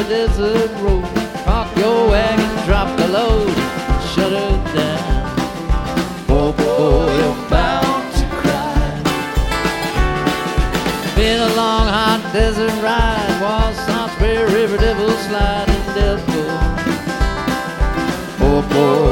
River desert road. Park your wagon, drop the load, shut her down. Oh boy, you're bound to cry. Been a long hot desert ride, was Salisbury River, Devil Slide, and Delco. Oh boy,